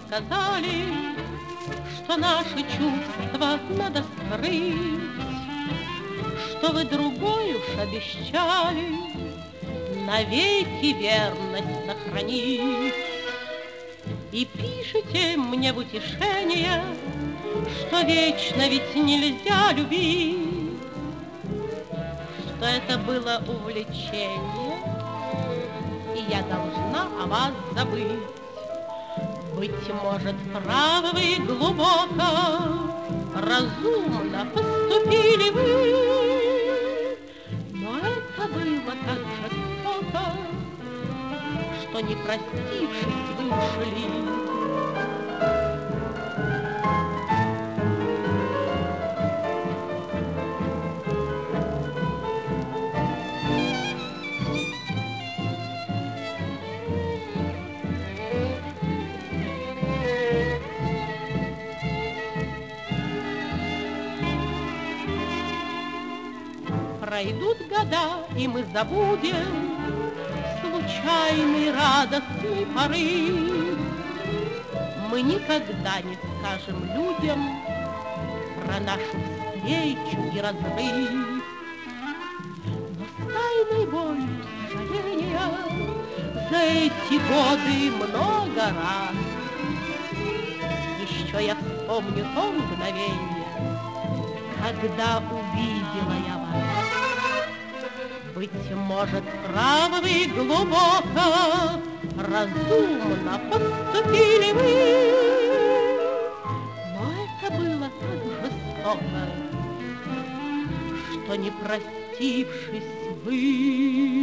сказали, что наши чувства надо скрыть, что вы другой уж обещали навеки верность сохранить. И пишите мне в утешение, что вечно ведь нельзя любить, что это было увлечение, и я должна о вас забыть. Быть может, правы вы глубоко, разумно поступили вы, но это было так жестоко, что, не простившись, вы ушли. Пройдут года, и мы забудем случайный радостный порыв. Мы никогда не скажем людям про нашу встречу и разрыв. Но с тайной болью сожаления за эти годы много раз еще я вспомню то мгновенье, когда увидела я вас. Быть может, правы вы глубоко, разумно поступили вы, но это было так жестоко, что, не простившись, вы